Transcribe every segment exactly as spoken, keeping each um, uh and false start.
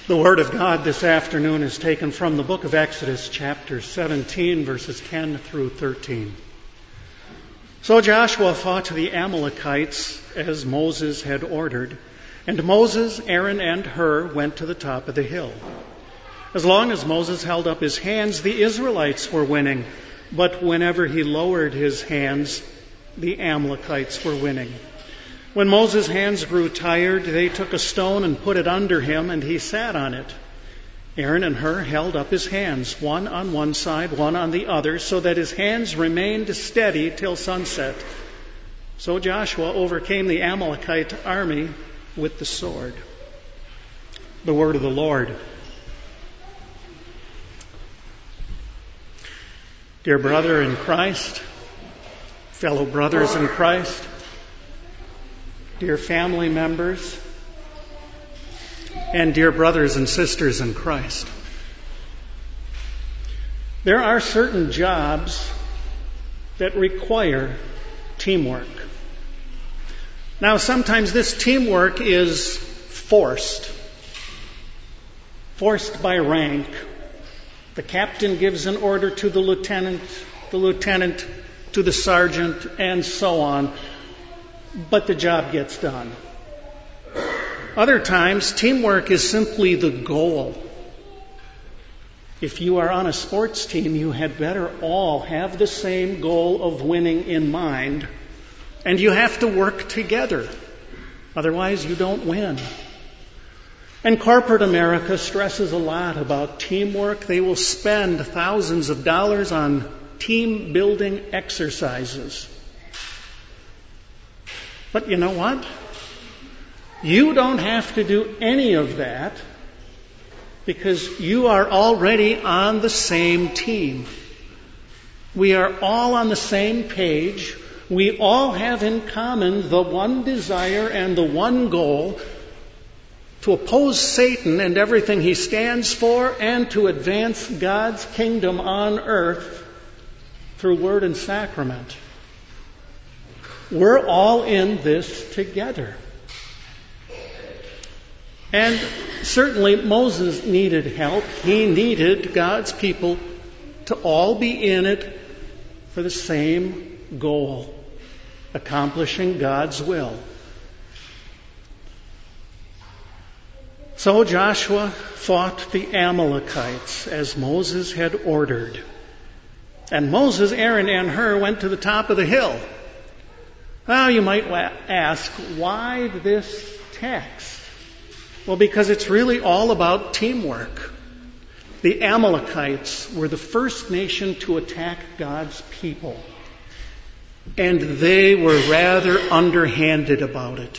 The Word of God this afternoon is taken from the book of Exodus, chapter seventeen, verses ten through thirteen. So Joshua fought the Amalekites as Moses had ordered, and Moses, Aaron, and Hur went to the top of the hill. As long as Moses held up his hands, the Israelites were winning, but whenever he lowered his hands, the Amalekites were winning. When Moses' hands grew tired, they took a stone and put it under him, and he sat on it. Aaron and Hur held up his hands, one on one side, one on the other, so that his hands remained steady till sunset. So Joshua overcame the Amalekite army with the sword. The word of the Lord. Dear brother in Christ, fellow brothers in Christ, dear family members, and dear brothers and sisters in Christ. There are certain jobs that require teamwork. Now, sometimes this teamwork is forced, forced by rank. The captain gives an order to the lieutenant, the lieutenant to the sergeant, and so on. But the job gets done. Other times, teamwork is simply the goal. If you are on a sports team, you had better all have the same goal of winning in mind, and you have to work together. Otherwise, you don't win. And corporate America stresses a lot about teamwork. They will spend thousands of dollars on team-building exercises. But you know what? You don't have to do any of that because you are already on the same team. We are all on the same page. We all have in common the one desire and the one goal to oppose Satan and everything he stands for and to advance God's kingdom on earth through word and sacrament. We're all in this together. And certainly Moses needed help. He needed God's people to all be in it for the same goal, accomplishing God's will. So Joshua fought the Amalekites as Moses had ordered. And Moses, Aaron, and Hur went to the top of the hill. Well, you might ask, why this text? Well, because it's really all about teamwork. The Amalekites were the first nation to attack God's people, and they were rather underhanded about it.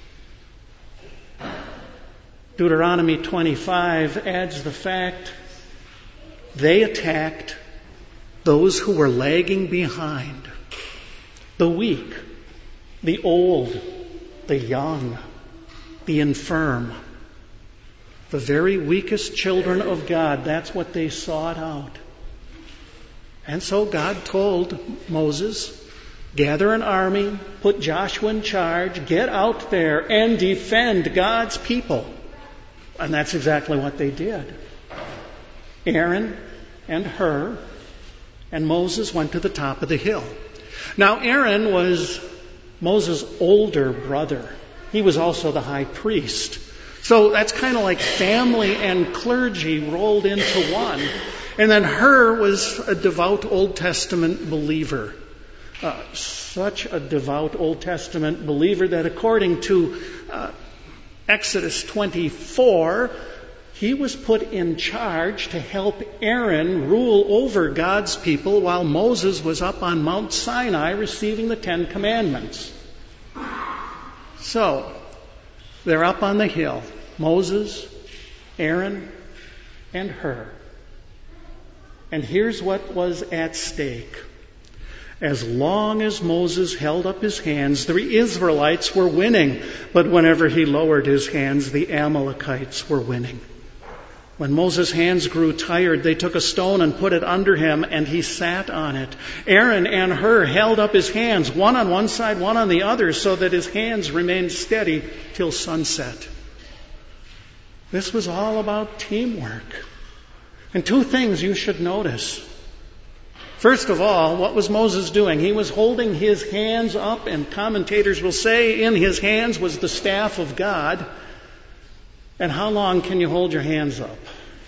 Deuteronomy twenty-five adds the fact they attacked those who were lagging behind, the weak, the old, the young, the infirm, the very weakest children of God. That's what they sought out. And so God told Moses, gather an army, put Joshua in charge, get out there and defend God's people. And that's exactly what they did. Aaron and Hur and Moses went to the top of the hill. Now, Aaron was Moses' older brother. He was also the high priest. So that's kind of like family and clergy rolled into one. And then Hur was a devout Old Testament believer. Uh, such a devout Old Testament believer that according to uh, Exodus twenty-four, he was put in charge to help Aaron rule over God's people while Moses was up on Mount Sinai receiving the Ten Commandments. So, they're up on the hill. Moses, Aaron, and Hur. And here's what was at stake. As long as Moses held up his hands, the Israelites were winning. But whenever he lowered his hands, the Amalekites were winning. When Moses' hands grew tired, they took a stone and put it under him, and he sat on it. Aaron and Hur held up his hands, one on one side, one on the other, so that his hands remained steady till sunset. This was all about teamwork. And two things you should notice. First of all, what was Moses doing? He was holding his hands up, and commentators will say in his hands was the staff of God. And how long can you hold your hands up?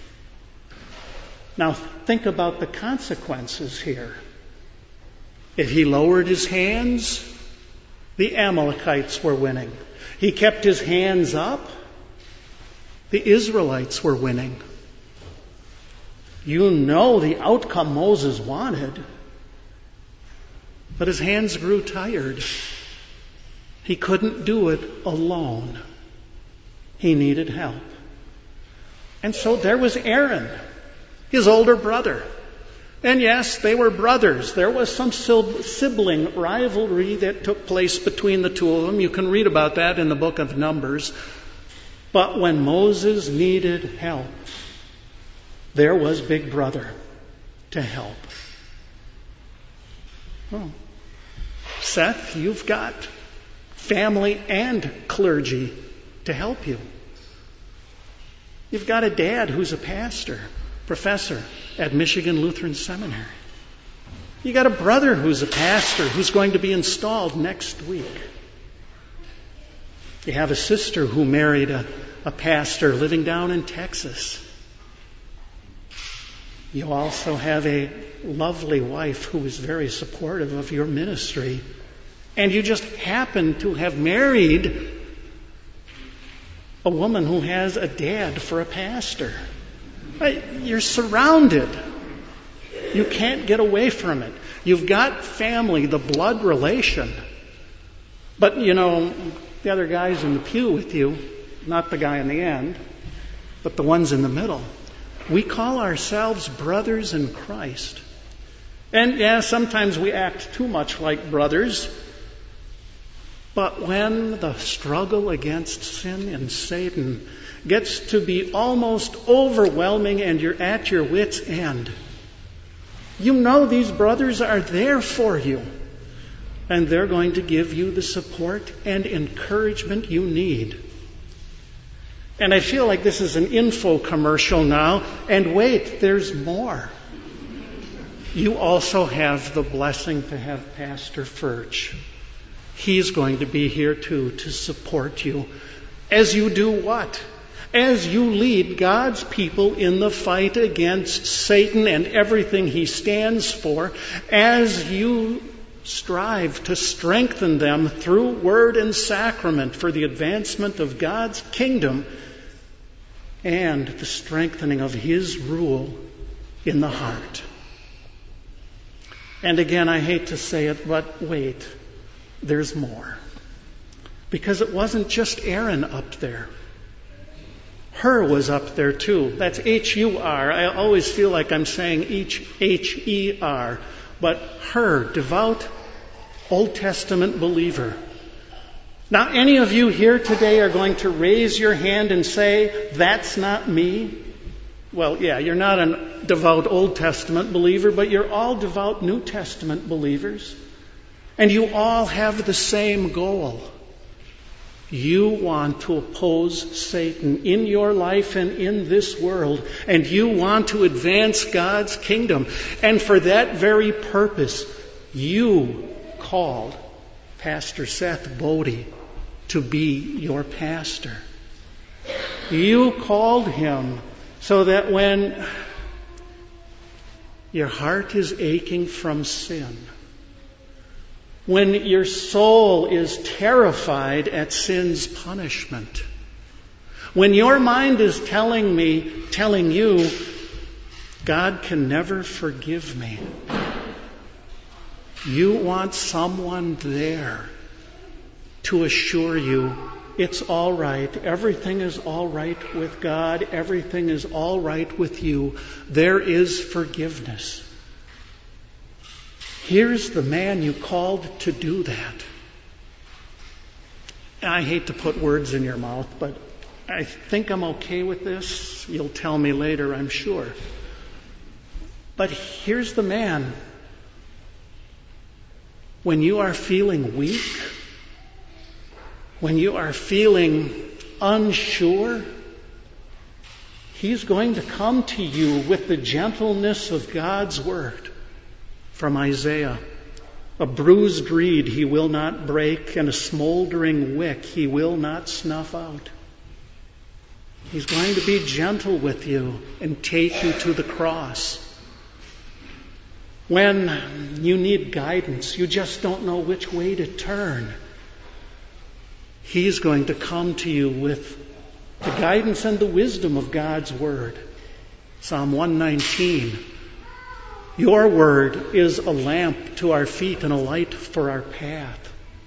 Now think about the consequences here. If he lowered his hands, the Amalekites were winning. He kept his hands up, the Israelites were winning. You know the outcome Moses wanted, but his hands grew tired. He couldn't do it alone. He needed help. And so there was Aaron, his older brother. And yes, they were brothers. There was some sibling rivalry that took place between the two of them. You can read about that in the book of Numbers. But when Moses needed help, there was Big Brother to help. Oh. Seth, you've got family and clergy to help you. You've got a dad who's a pastor, professor at Michigan Lutheran Seminary. You got a brother who's a pastor who's going to be installed next week. You have a sister who married a, a pastor living down in Texas. You also have a lovely wife who is very supportive of your ministry. And you just happen to have married a woman who has a dad for a pastor. You're surrounded. You can't get away from it. You've got family, the blood relation. But, you know, the other guys in the pew with you, not the guy in the end, but the ones in the middle. We call ourselves brothers in Christ. And yeah, sometimes we act too much like brothers. But when the struggle against sin and Satan gets to be almost overwhelming and you're at your wit's end, you know these brothers are there for you. And they're going to give you the support and encouragement you need. And I feel like this is an info commercial now. And wait, there's more. You also have the blessing to have Pastor Furch. He's going to be here too to support you. As you do what? As you lead God's people in the fight against Satan and everything he stands for, as you strive to strengthen them through word and sacrament for the advancement of God's kingdom and the strengthening of his rule in the heart. And again, I hate to say it, but wait, there's more. Because it wasn't just Aaron up there. Hur was up there too. That's H U R. I always feel like I'm saying H E R. But Hur, devout Old Testament believer. Now, any of you here today are going to raise your hand and say, that's not me. Well, yeah, you're not a devout Old Testament believer, but you're all devout New Testament believers. And you all have the same goal. You want to oppose Satan in your life and in this world. And you want to advance God's kingdom. And for that very purpose, you called Pastor Seth Bodie to be your pastor. You called him so that when your heart is aching from sin, when your soul is terrified at sin's punishment, when your mind is telling me, telling you, God can never forgive me, you want someone there to assure you it's all right. Everything is all right with God. Everything is all right with you. There is forgiveness. Here's the man you called to do that. I hate to put words in your mouth, but I think I'm okay with this. You'll tell me later, I'm sure. But here's the man. When you are feeling weak, when you are feeling unsure, He's going to come to you with the gentleness of God's word from Isaiah. A bruised reed he will not break, and a smoldering wick he will not snuff out. He's going to be gentle with you and take you to the cross. When you need guidance, you just don't know which way to turn, He's going to come to you with the guidance and the wisdom of God's word. Psalm one nineteen. Your word is a lamp to our feet and a light for our path.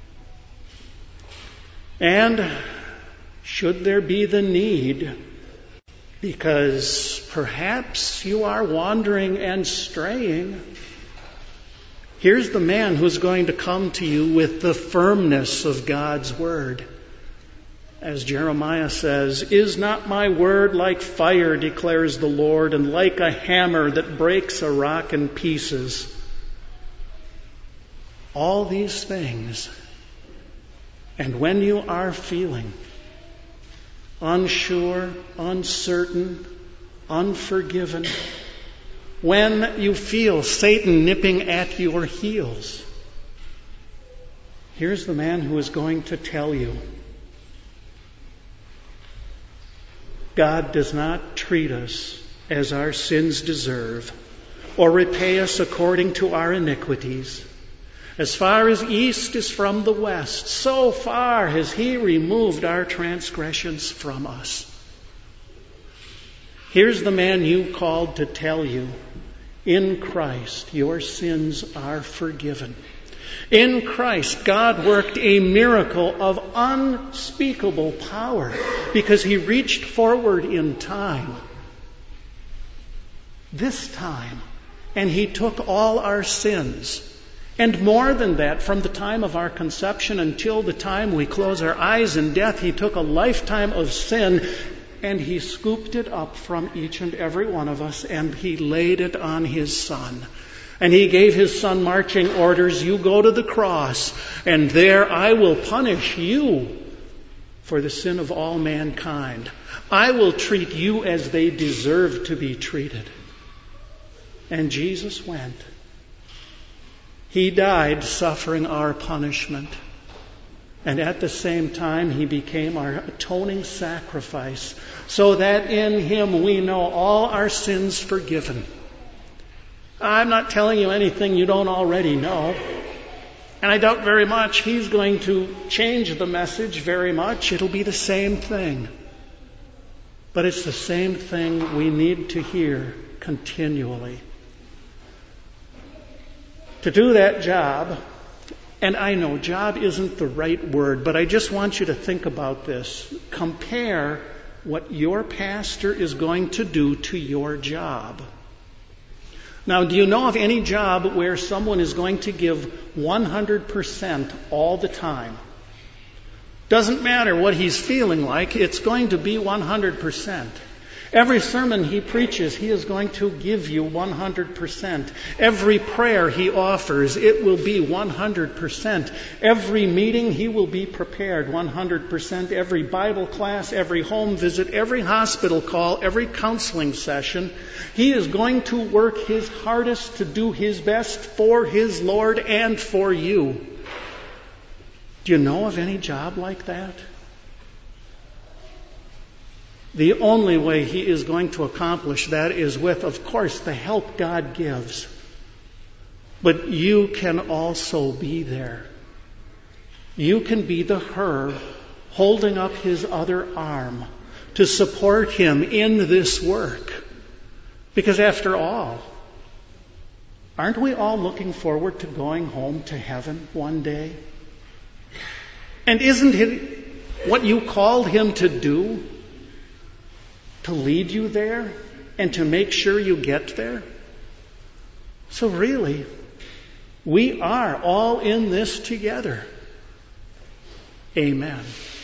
And should there be the need, because perhaps you are wandering and straying, here's the man who's going to come to you with the firmness of God's word. As Jeremiah says, "Is not my word like fire, declares the Lord, and like a hammer that breaks a rock in pieces?" All these things. And when you are feeling unsure, uncertain, unforgiven, when you feel Satan nipping at your heels, here's the man who is going to tell you, God does not treat us as our sins deserve, or repay us according to our iniquities. As far as east is from the west, so far has He removed our transgressions from us. Here's the man you called to tell you, in Christ your sins are forgiven. In Christ, God worked a miracle of unspeakable power because He reached forward in time, this time, and He took all our sins. And more than that, from the time of our conception until the time we close our eyes in death, He took a lifetime of sin and He scooped it up from each and every one of us and He laid it on His Son. And He gave His Son marching orders, you go to the cross, and there I will punish you for the sin of all mankind. I will treat you as they deserve to be treated. And Jesus went. He died suffering our punishment. And at the same time, He became our atoning sacrifice, so that in Him we know all our sins forgiven. I'm not telling you anything you don't already know. And I doubt very much He's going to change the message very much. It'll be the same thing. But it's the same thing we need to hear continually. To do that job, and I know job isn't the right word, but I just want you to think about this. Compare what your pastor is going to do to your job. Now, do you know of any job where someone is going to give one hundred percent all the time? Doesn't matter what he's feeling like, it's going to be one hundred percent. Every sermon he preaches, he is going to give you one hundred percent. Every prayer he offers, it will be one hundred percent. Every meeting, he will be prepared one hundred percent. Every Bible class, every home visit, every hospital call, every counseling session, he is going to work his hardest to do his best for his Lord and for you. Do you know of any job like that? The only way he is going to accomplish that is with, of course, the help God gives. But you can also be there. You can be the her holding up his other arm to support him in this work. Because after all, aren't we all looking forward to going home to heaven one day? And isn't it what you called him to do? To lead you there and to make sure you get there? So really, we are all in this together. Amen.